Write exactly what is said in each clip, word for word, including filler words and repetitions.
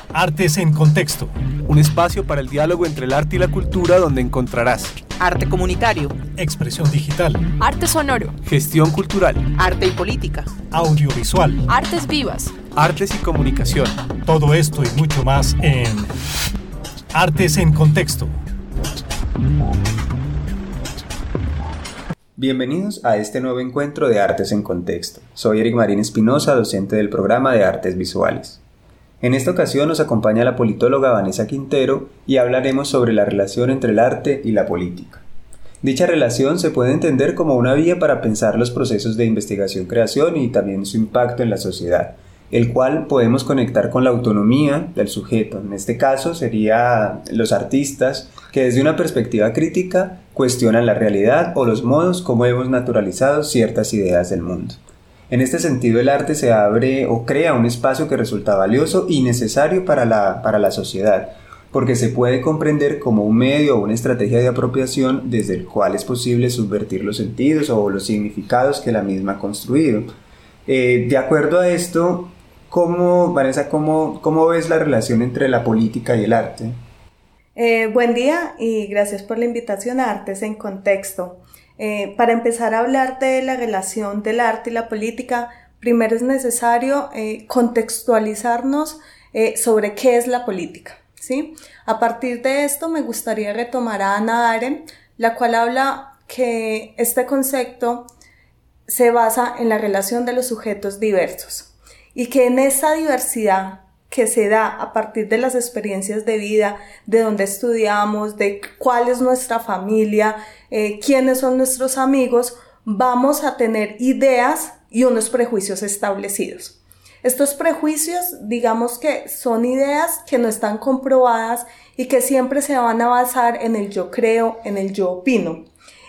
Artes en Contexto. Un espacio para el diálogo entre el arte y la cultura donde encontrarás arte comunitario, expresión digital, arte sonoro, gestión cultural, arte y política, audiovisual, artes vivas, artes y comunicación. Todo esto y mucho más en Artes en Contexto. Bienvenidos a este nuevo encuentro de Artes en Contexto. Soy Eric Marín Espinosa, docente del programa de Artes Visuales. En esta ocasión nos acompaña la politóloga Vanessa Quintero y hablaremos sobre la relación entre el arte y la política. Dicha relación se puede entender como una vía para pensar los procesos de investigación-creación y también su impacto en la sociedad, el cual podemos conectar con la autonomía del sujeto. En este caso serían los artistas que desde una perspectiva crítica cuestionan la realidad o los modos como hemos naturalizado ciertas ideas del mundo. En este sentido, el arte se abre o crea un espacio que resulta valioso y necesario para la, para la sociedad, porque se puede comprender como un medio o una estrategia de apropiación desde el cual es posible subvertir los sentidos o los significados que la misma ha construido. Eh, de acuerdo a esto, ¿cómo, Vanessa, cómo, cómo ves la relación entre la política y el arte? Eh, buen día y gracias por la invitación a Artes en Contexto. Eh, para empezar a hablar de la relación del arte y la política, primero es necesario eh, contextualizarnos eh, sobre qué es la política, ¿sí? A partir de esto me gustaría retomar a Hannah Arendt, la cual habla que este concepto se basa en la relación de los sujetos diversos y que en esa diversidad que se da a partir de las experiencias de vida, de dónde estudiamos, de cuál es nuestra familia, eh, quiénes son nuestros amigos, vamos a tener ideas y unos prejuicios establecidos. Estos prejuicios, digamos que son ideas que no están comprobadas y que siempre se van a basar en el yo creo, en el yo opino.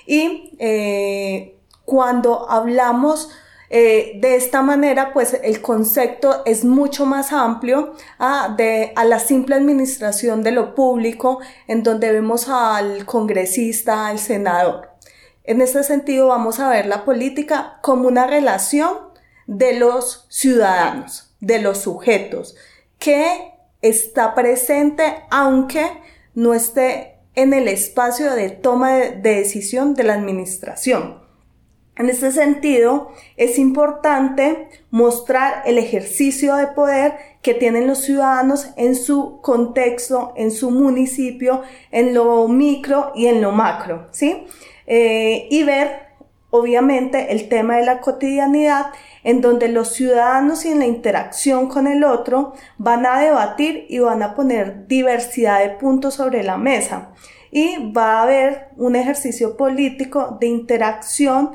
Y eh, cuando hablamos Eh, de esta manera, pues el concepto es mucho más amplio a, de, a la simple administración de lo público, en donde vemos al congresista, al senador. En este sentido, vamos a ver la política como una relación de los ciudadanos, de los sujetos, que está presente aunque no esté en el espacio de toma de, de decisión de la administración. En este sentido, es importante mostrar el ejercicio de poder que tienen los ciudadanos en su contexto, en su municipio, en lo micro y en lo macro, ¿sí? Eh, y ver, obviamente, el tema de la cotidianidad, en donde los ciudadanos y en la interacción con el otro van a debatir y van a poner diversidad de puntos sobre la mesa. Y va a haber un ejercicio político de interacción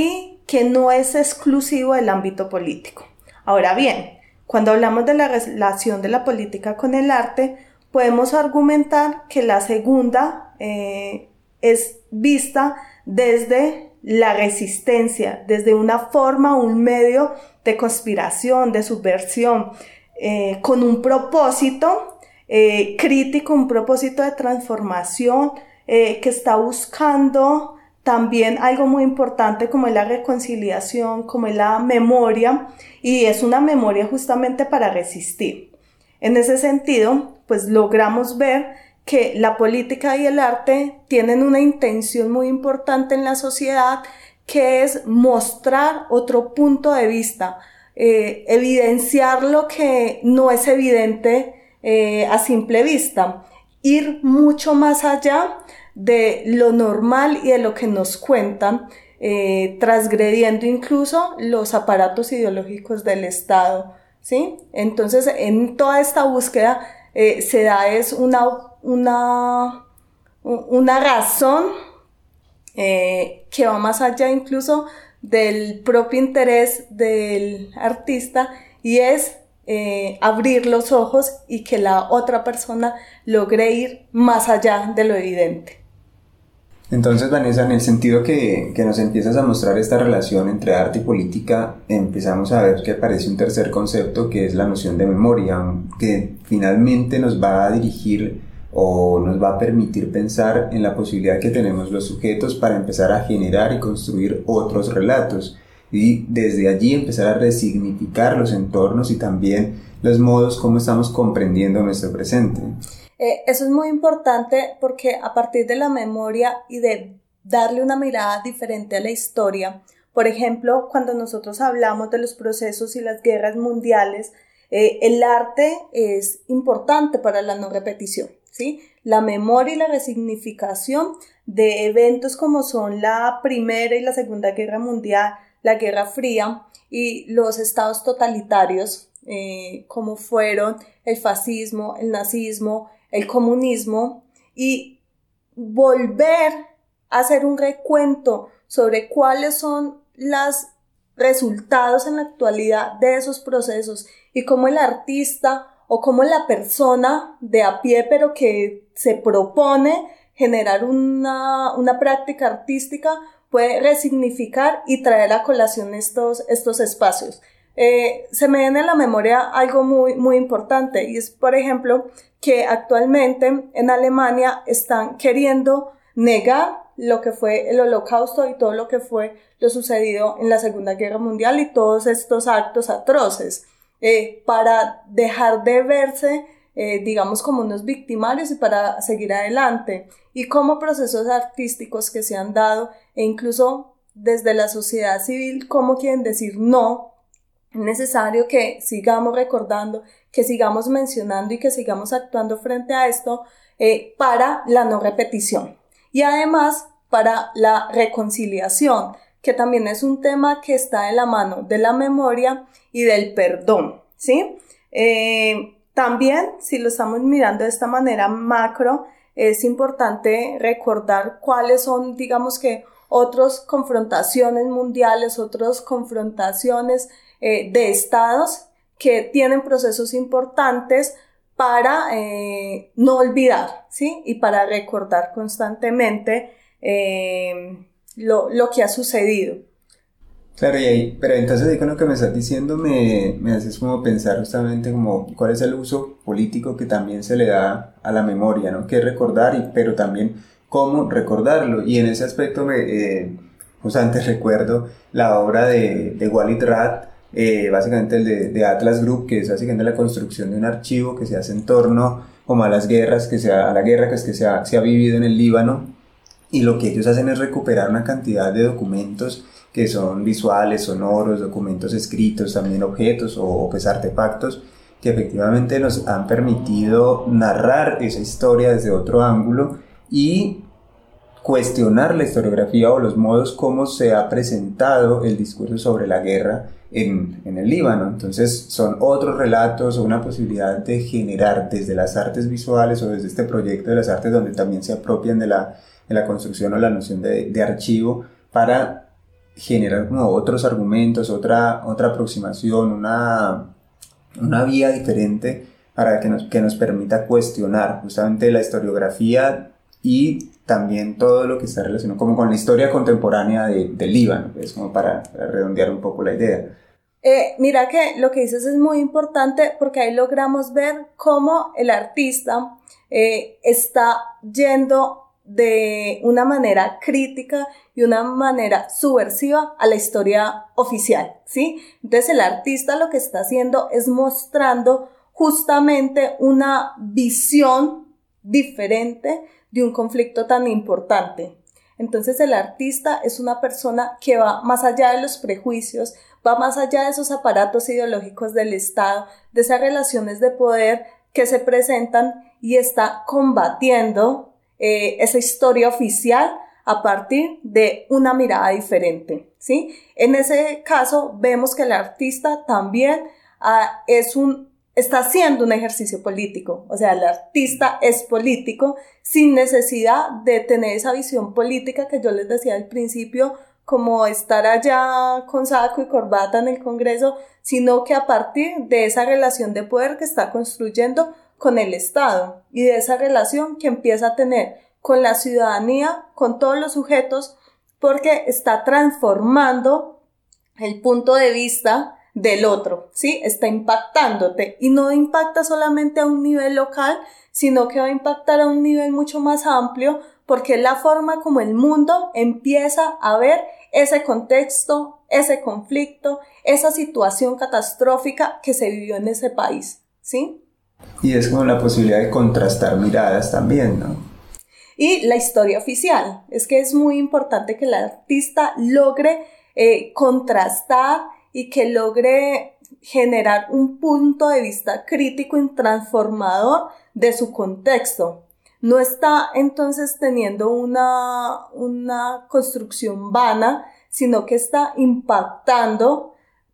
y que no es exclusivo del ámbito político. Ahora bien, cuando hablamos de la relación de la política con el arte, podemos argumentar que la segunda eh, es vista desde la resistencia, desde una forma, un medio de conspiración, de subversión, eh, con un propósito eh, crítico, un propósito de transformación eh, que está buscando también algo muy importante como es la reconciliación, como es la memoria, y es una memoria justamente para resistir. En ese sentido, pues logramos ver que la política y el arte tienen una intención muy importante en la sociedad, que es mostrar otro punto de vista, eh, evidenciar lo que no es evidente eh, a simple vista, ir mucho más allá de lo normal y de lo que nos cuentan, eh, transgrediendo incluso los aparatos ideológicos del Estado, ¿sí? Entonces, en toda esta búsqueda eh, se da es una, una, una razón eh, que va más allá incluso del propio interés del artista, y es Eh, abrir los ojos y que la otra persona logre ir más allá de lo evidente. Entonces, Vanessa, en el sentido que, que nos empiezas a mostrar esta relación entre arte y política, empezamos a ver que aparece un tercer concepto, que es la noción de memoria, que finalmente nos va a dirigir o nos va a permitir pensar en la posibilidad que tenemos los sujetos para empezar a generar y construir otros relatos. y desde allí empezar a resignificar los entornos y también los modos como estamos comprendiendo nuestro presente. Eh, eso es muy importante porque a partir de la memoria y de darle una mirada diferente a la historia, por ejemplo, cuando nosotros hablamos de los procesos y las guerras mundiales, eh, el arte es importante para la no repetición, ¿sí? La memoria y la resignificación de eventos como son la Primera y la Segunda Guerra Mundial, la Guerra Fría y los estados totalitarios, eh, como fueron el fascismo, el nazismo, el comunismo, y volver a hacer un recuento sobre cuáles son los resultados en la actualidad de esos procesos y cómo el artista o cómo la persona de a pie pero que se propone generar una, una práctica artística puede resignificar y traer a colación estos, estos espacios. Eh, se me viene a la memoria algo muy, muy importante y es, por ejemplo, que actualmente en Alemania están queriendo negar lo que fue el Holocausto y todo lo que fue lo sucedido en la Segunda Guerra Mundial y todos estos actos atroces, eh, para dejar de verse, eh, digamos, como unos victimarios y para seguir adelante. Y como procesos artísticos que se han dado, e incluso desde la sociedad civil, cómo quieren decir no. Es necesario que sigamos recordando, que sigamos mencionando y que sigamos actuando frente a esto, eh, para la no repetición. Y además para la reconciliación, que también es un tema que está de la mano de la memoria y del perdón, ¿sí? Eh, también, si lo estamos mirando de esta manera macro, es importante recordar cuáles son, digamos que, otras confrontaciones mundiales, otras confrontaciones eh, de estados que tienen procesos importantes para eh, no olvidar, ¿sí? Y para recordar constantemente eh, lo, lo que ha sucedido. Claro, y ahí, pero entonces ahí con lo que me estás diciendo me, me haces como pensar justamente como cuál es el uso político que también se le da a la memoria, ¿no? Que es recordar, y, pero también cómo recordarlo. Y en ese aspecto me, eh, justamente recuerdo la obra de, de Walid Rad, Eh, básicamente el de, de Atlas Group, que es básicamente la construcción de un archivo que se hace en torno como a las guerras, que sea, a la guerra que, es que se, ha, se ha vivido en el Líbano, y lo que ellos hacen es recuperar una cantidad de documentos que son visuales, sonoros, documentos escritos, también objetos o, o pues artefactos que efectivamente nos han permitido narrar esa historia desde otro ángulo y cuestionar la historiografía o los modos como se ha presentado el discurso sobre la guerra en, en el Líbano. Entonces son otros relatos o una posibilidad de generar desde las artes visuales o desde este proyecto de las artes donde también se apropian de la, de la construcción o la noción de, de archivo para generar como otros argumentos, otra, otra aproximación, una, una vía diferente para que nos, que nos permita cuestionar justamente la historiografía y también todo lo que está relacionado como con la historia contemporánea de, del Líbano, pues, como para, para redondear un poco la idea. Eh, mira que lo que dices es muy importante porque ahí logramos ver cómo el artista eh, está yendo de una manera crítica y una manera subversiva a la historia oficial, ¿sí? Entonces el artista lo que está haciendo es mostrando justamente una visión diferente de un conflicto tan importante. Entonces el artista es una persona que va más allá de los prejuicios, va más allá de esos aparatos ideológicos del Estado, de esas relaciones de poder que se presentan y está combatiendo eh, esa historia oficial a partir de una mirada diferente, ¿sí? En ese caso vemos que el artista también ah, es un está haciendo un ejercicio político, o sea, el artista es político sin necesidad de tener esa visión política que yo les decía al principio, como estar allá con saco y corbata en el Congreso, sino que a partir de esa relación de poder que está construyendo con el Estado y de esa relación que empieza a tener con la ciudadanía, con todos los sujetos, porque está transformando el punto de vista del otro, ¿sí? Está impactándote y no impacta solamente a un nivel local, sino que va a impactar a un nivel mucho más amplio porque es la forma como el mundo empieza a ver ese contexto, ese conflicto, esa situación catastrófica que se vivió en ese país, ¿sí? Y es como la posibilidad de contrastar miradas también, ¿no? Y la historia oficial, es que es muy importante que el artista logre eh, contrastar y que logre generar un punto de vista crítico y transformador de su contexto. No está entonces teniendo una, una construcción vana, sino que está impactando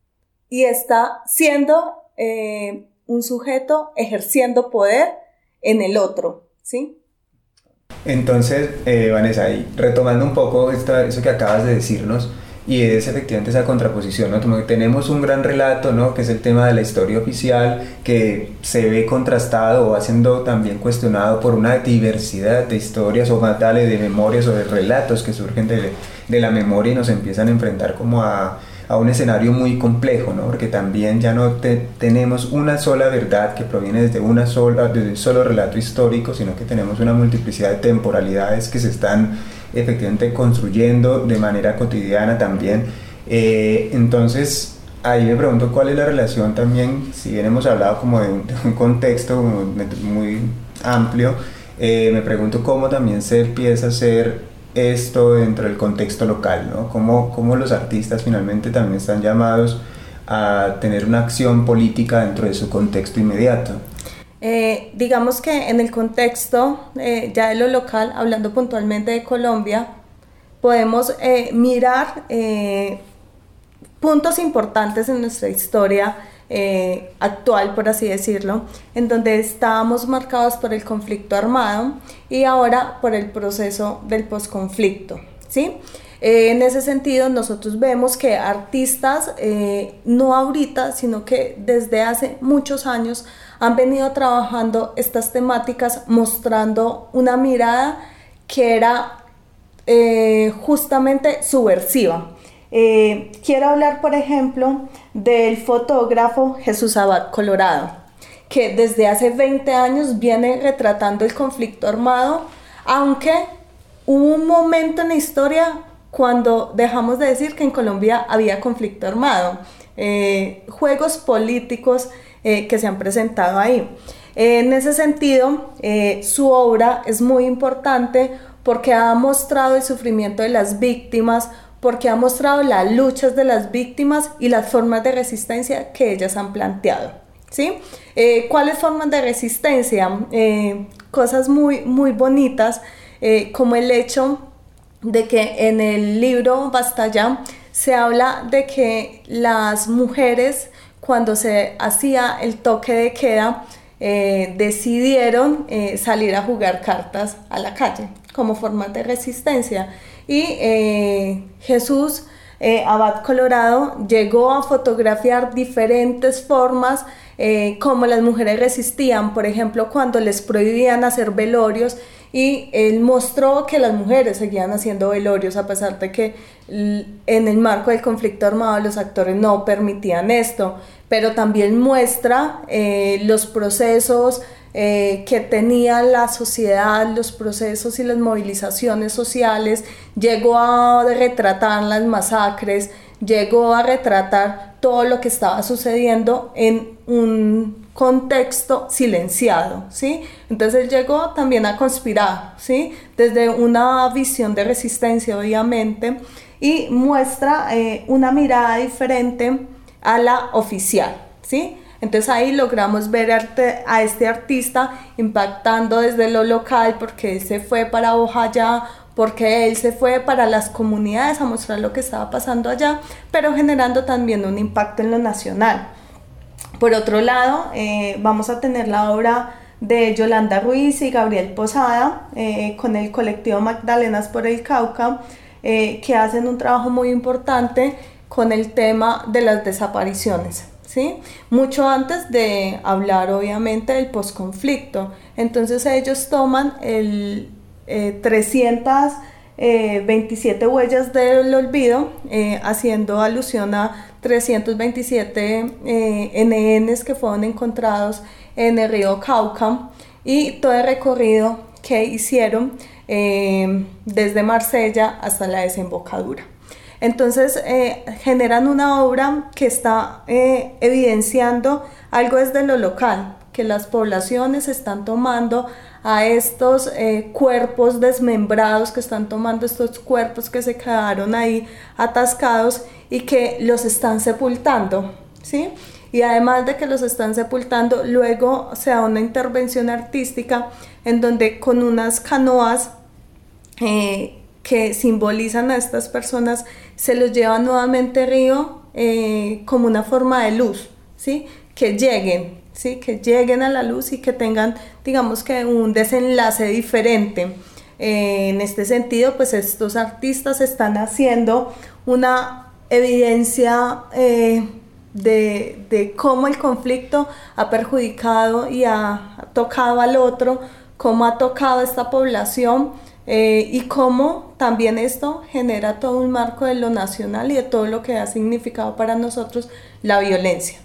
y está siendo eh, un sujeto ejerciendo poder en el otro, ¿sí? Entonces, eh, Vanessa, y retomando un poco esta, eso que acabas de decirnos, y es efectivamente esa contraposición, ¿no? Como que tenemos un gran relato, ¿no? Que es el tema de la historia oficial, que se ve contrastado o va siendo también cuestionado por una diversidad de historias o más tales de memorias o de relatos que surgen de, de la memoria y nos empiezan a enfrentar como a, a un escenario muy complejo, ¿no? Porque también ya no te, tenemos una sola verdad que proviene desde, una sola, desde un solo relato histórico, sino que tenemos una multiplicidad de temporalidades que se están efectivamente construyendo de manera cotidiana también. Eh, entonces ahí me pregunto cuál es la relación también, si bien hemos hablado como de un, de un contexto muy, muy amplio, eh, me pregunto cómo también se empieza a hacer esto dentro del contexto local, ¿no? Cómo, cómo los artistas finalmente también están llamados a tener una acción política dentro de su contexto inmediato. Eh, digamos que en el contexto eh, ya de lo local, hablando puntualmente de Colombia, podemos eh, mirar eh, puntos importantes en nuestra historia eh, actual, por así decirlo, en donde estábamos marcados por el conflicto armado y ahora por el proceso del posconflicto, ¿sí? Eh, en ese sentido, nosotros vemos que artistas, eh, no ahorita, sino que desde hace muchos años, han venido trabajando estas temáticas mostrando una mirada que era eh, justamente subversiva. Eh, quiero hablar, por ejemplo, del fotógrafo Jesús Abad Colorado, que desde hace veinte años viene retratando el conflicto armado, aunque hubo un momento en la historia cuando dejamos de decir que en Colombia había conflicto armado, eh, juegos políticos eh, que se han presentado ahí. Eh, en ese sentido, eh, su obra es muy importante porque ha mostrado el sufrimiento de las víctimas, porque ha mostrado las luchas de las víctimas y las formas de resistencia que ellas han planteado, ¿sí? Eh, ¿Cuáles formas de resistencia? Eh, cosas muy, muy bonitas, eh, como el hecho de que en el libro Basta Ya se habla de que las mujeres, cuando se hacía el toque de queda, eh, decidieron eh, salir a jugar cartas a la calle como forma de resistencia. Y eh, Jesús eh, Abad Colorado llegó a fotografiar diferentes formas eh, como las mujeres resistían, por ejemplo, cuando les prohibían hacer velorios, y él mostró que las mujeres seguían haciendo velorios a pesar de que en el marco del conflicto armado los actores no permitían esto, pero también muestra eh, los procesos eh, que tenía la sociedad, los procesos y las movilizaciones sociales, llegó a retratar las masacres, llegó a retratar todo lo que estaba sucediendo en un contexto silenciado, ¿sí? Entonces él llegó también a conspirar, ¿sí? Desde una visión de resistencia, obviamente, y muestra eh, una mirada diferente a la oficial, ¿sí? Entonces ahí logramos ver arte, a este artista impactando desde lo local, porque él se fue para Bojayá, porque él se fue para las comunidades a mostrar lo que estaba pasando allá, pero generando también un impacto en lo nacional. Por otro lado, eh, vamos a tener la obra de Yolanda Ruiz y Gabriel Posada eh, con el colectivo Magdalenas por el Cauca, eh, que hacen un trabajo muy importante con el tema de las desapariciones, ¿sí? Mucho antes de hablar obviamente del posconflicto. Entonces ellos toman el eh, trescientas veintisiete huellas del olvido, eh, haciendo alusión a trescientos veintisiete eh, N Ns que fueron encontrados en el río Cauca, y todo el recorrido que hicieron eh, desde Marsella hasta la desembocadura. Entonces eh, generan una obra que está eh, evidenciando algo desde lo local, que las poblaciones están tomando a estos eh, cuerpos desmembrados, que están tomando estos cuerpos que se quedaron ahí atascados y que los están sepultando, ¿sí? Y además de que los están sepultando, luego se da una intervención artística en donde con unas canoas eh, que simbolizan a estas personas se los lleva nuevamente al río eh, como una forma de luz, ¿sí? Que lleguen, ¿sí? Que lleguen a la luz y que tengan, digamos que un desenlace diferente. Eh, en este sentido, pues estos artistas están haciendo una evidencia eh, de, de cómo el conflicto ha perjudicado y ha, ha tocado al otro, cómo ha tocado a esta población eh, y cómo también esto genera todo un marco de lo nacional y de todo lo que ha significado para nosotros la violencia.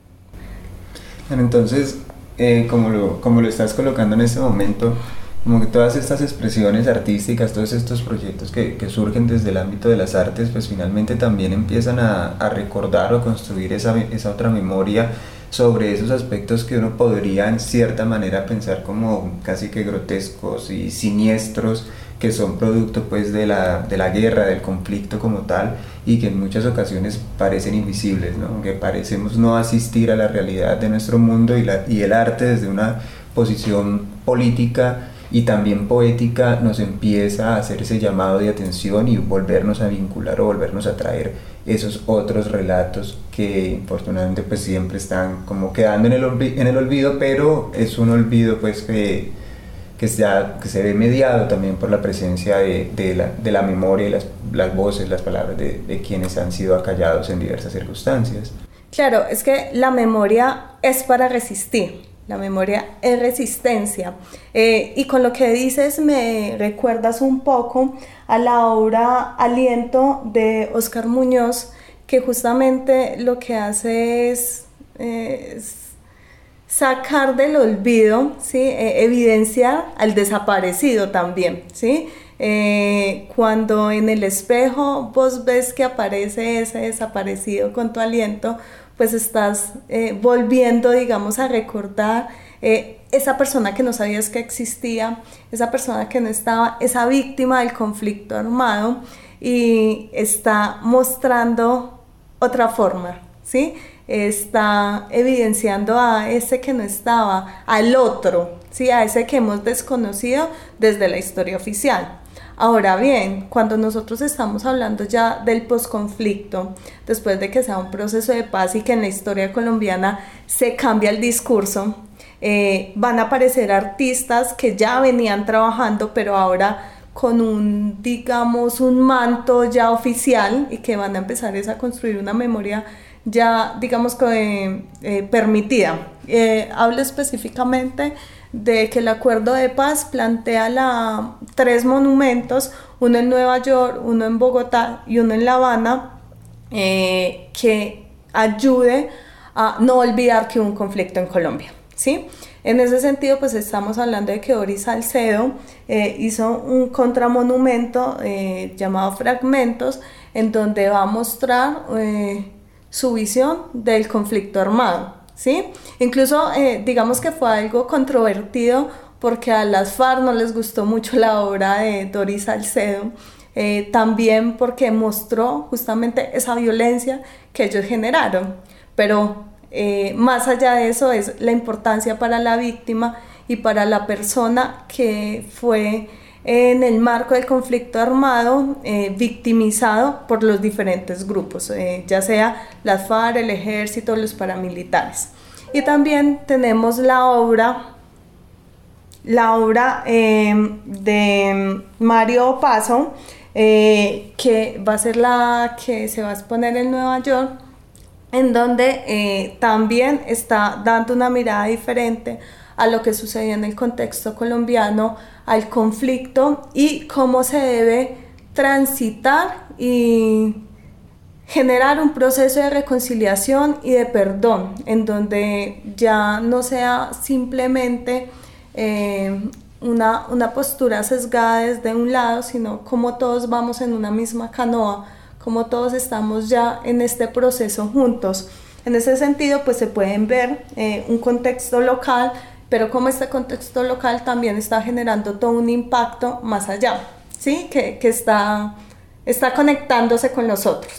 Bueno, entonces, eh, como, lo, como lo estás colocando en este momento, como que todas estas expresiones artísticas, todos estos proyectos que, que surgen desde el ámbito de las artes, pues finalmente también empiezan a, a recordar o construir esa, esa otra memoria sobre esos aspectos que uno podría en cierta manera pensar como casi que grotescos y siniestros, que son producto pues de la, de la guerra, del conflicto como tal, y que en muchas ocasiones parecen invisibles, ¿no? Que parecemos no asistir a la realidad de nuestro mundo, y, la, y el arte desde una posición política y también poética nos empieza a hacer ese llamado de atención y volvernos a vincular o volvernos a traer esos otros relatos que infortunadamente pues siempre están como quedando en el, olvi- en el olvido, pero es un olvido pues que que, sea, que se ve mediado también por la presencia de, de, la, de la memoria y las, las voces, las palabras de, de quienes han sido acallados en diversas circunstancias. Claro, es que la memoria es para resistir, la memoria es resistencia. Eh, y con lo que dices me recuerdas un poco a la obra Aliento de Óscar Muñoz, que justamente lo que hace es... Eh, es sacar del olvido, ¿sí? Eh, evidenciar al desaparecido también, ¿sí? Eh, cuando en el espejo vos ves que aparece ese desaparecido con tu aliento, pues estás eh, volviendo, digamos, a recordar eh, esa persona que no sabías que existía, esa persona que no estaba, esa víctima del conflicto armado, y está mostrando otra forma, ¿sí? Está evidenciando a ese que no estaba, al otro, ¿sí? A ese que hemos desconocido desde la historia oficial. Ahora bien, cuando nosotros estamos hablando ya del posconflicto, después de que sea un proceso de paz y que en la historia colombiana se cambia el discurso, eh, van a aparecer artistas que ya venían trabajando, pero ahora con un, digamos, un manto ya oficial, y que van a empezar a construir una memoria ya, digamos, que eh, permitida. Eh, hablo específicamente de que el acuerdo de paz plantea la, tres monumentos, uno en Nueva York, uno en Bogotá y uno en La Habana, eh, que ayude a no olvidar que hubo un conflicto en Colombia, ¿sí? En ese sentido, pues estamos hablando de que Doris Salcedo eh, hizo un contramonumento eh, llamado Fragmentos, en donde va a mostrar eh, su visión del conflicto armado, ¿sí? Incluso eh, digamos que fue algo controvertido porque a las FARC no les gustó mucho la obra de Doris Salcedo, eh, también porque mostró justamente esa violencia que ellos generaron, pero eh, más allá de eso es la importancia para la víctima y para la persona que fue en el marco del conflicto armado, eh, victimizado por los diferentes grupos, eh, ya sea las FARC, el ejército, los paramilitares. Y también tenemos la obra, la obra eh, de Mario Paso, eh, que va a ser la que se va a exponer en Nueva York, en donde eh, también está dando una mirada diferente a lo que sucedió en el contexto colombiano, al conflicto y cómo se debe transitar y generar un proceso de reconciliación y de perdón, en donde ya no sea simplemente eh, una, una postura sesgada desde un lado, sino como todos vamos en una misma canoa, como todos estamos ya en este proceso juntos. En ese sentido, pues se pueden ver eh, un contexto local, pero como este contexto local también está generando todo un impacto más allá, ¿sí? Que, que está, está conectándose con nosotros.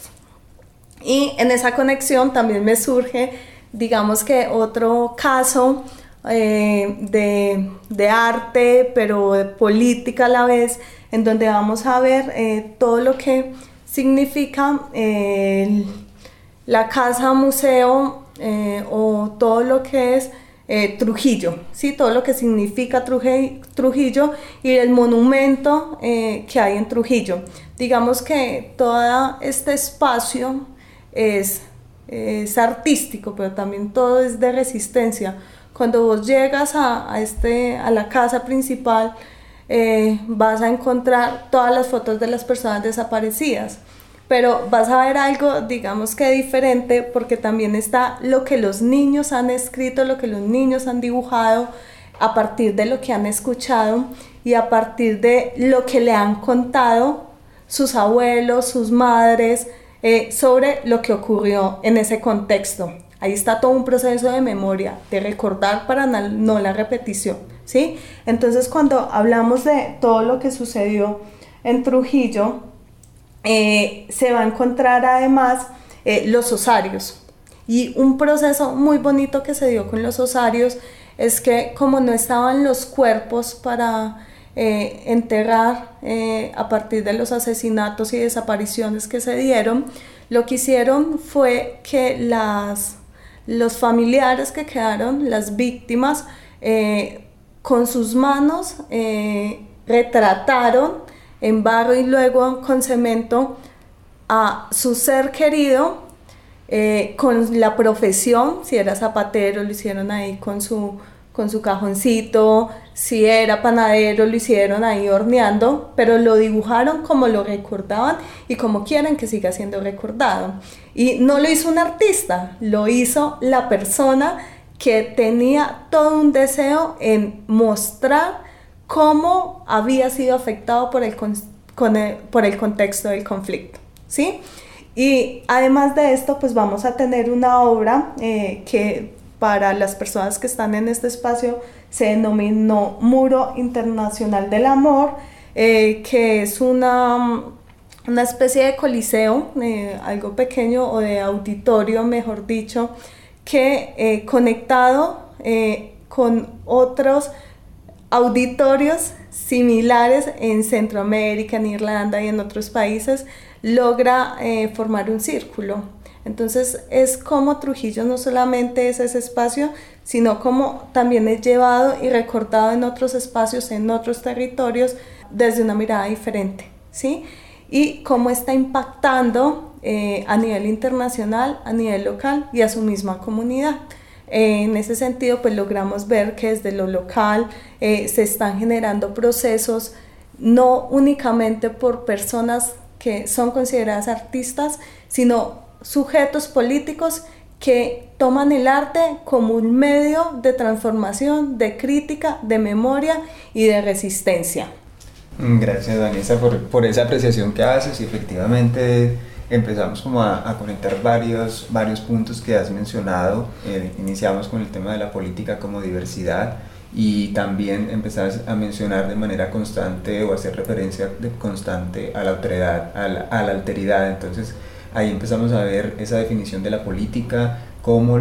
Y en esa conexión también me surge, digamos que otro caso eh, de, de arte, pero de política a la vez, en donde vamos a ver eh, todo lo que significa eh, la casa museo eh, o todo lo que es eh, Trujillo, ¿sí? Todo lo que significa Truje, Trujillo y el monumento eh, que hay en Trujillo. Digamos que todo este espacio es, es artístico, pero también todo es de resistencia. Cuando vos llegas a, a, este, a la casa principal, eh, vas a encontrar todas las fotos de las personas desaparecidas, pero vas a ver algo, digamos que diferente, porque también está lo que los niños han escrito, lo que los niños han dibujado a partir de lo que han escuchado y a partir de lo que le han contado sus abuelos, sus madres, eh, sobre lo que ocurrió en ese contexto. Ahí está todo un proceso de memoria, de recordar para no la repetición, ¿sí? Entonces, cuando hablamos de todo lo que sucedió en Trujillo, Eh, se va a encontrar además eh, los osarios, y un proceso muy bonito que se dio con los osarios es que como no estaban los cuerpos para eh, enterrar eh, a partir de los asesinatos y desapariciones que se dieron, lo que hicieron fue que las, los familiares que quedaron, las víctimas, eh, con sus manos eh, retrataron en barro y luego con cemento a su ser querido, eh, con la profesión, si era zapatero lo hicieron ahí con su, con su cajoncito, si era panadero lo hicieron ahí horneando, pero lo dibujaron como lo recordaban y como quieren que siga siendo recordado. Y no lo hizo un artista, lo hizo la persona que tenía todo un deseo en mostrar cómo había sido afectado por el, con, con el, por el contexto del conflicto, ¿sí? Y además de esto, pues vamos a tener una obra eh, que para las personas que están en este espacio se denominó Muro Internacional del Amor, eh, que es una, una especie de coliseo, eh, algo pequeño, o de auditorio, mejor dicho, que eh, conectado eh, con otros auditorios similares en Centroamérica, en Irlanda y en otros países, logra eh, formar un círculo. Entonces es como Trujillo no solamente es ese espacio, sino como también es llevado y recordado en otros espacios, en otros territorios, desde una mirada diferente, ¿sí? Y cómo está impactando eh, a nivel internacional, a nivel local y a su misma comunidad. En ese sentido, pues logramos ver que desde lo local eh, se están generando procesos no únicamente por personas que son consideradas artistas, sino sujetos políticos que toman el arte como un medio de transformación, de crítica, de memoria y de resistencia. Gracias, Vanessa, por, por esa apreciación que haces, y efectivamente empezamos como a, a conectar varios, varios puntos que has mencionado. Eh, iniciamos con el tema de la política como diversidad, y también empezás a mencionar de manera constante o hacer referencia de constante a la otredad, a la, a la alteridad. Entonces ahí empezamos a ver esa definición de la política como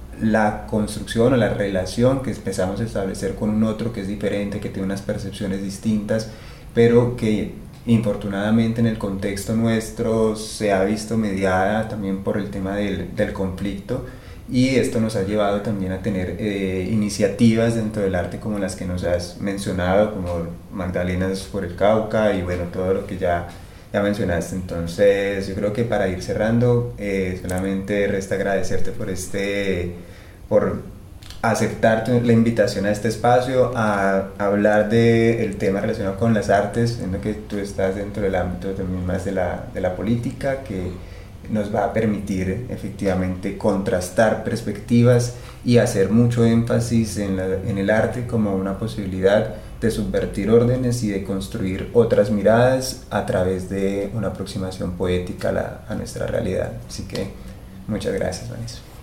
la construcción o la relación que empezamos a establecer con un otro que es diferente, que tiene unas percepciones distintas, pero que infortunadamente en el contexto nuestro se ha visto mediada también por el tema del, del conflicto, y esto nos ha llevado también a tener eh, iniciativas dentro del arte como las que nos has mencionado, como Magdalenas por el Cauca y bueno, todo lo que ya, ya mencionaste. Entonces yo creo que para ir cerrando, eh, solamente resta agradecerte por, este, por aceptar la invitación a este espacio a hablar del tema relacionado con las artes, en lo que tú estás dentro del ámbito también más de la, de la política, que nos va a permitir efectivamente contrastar perspectivas y hacer mucho énfasis en, la, en el arte como una posibilidad de subvertir órdenes y de construir otras miradas a través de una aproximación poética a, la, a nuestra realidad. Así que muchas gracias, Vanessa.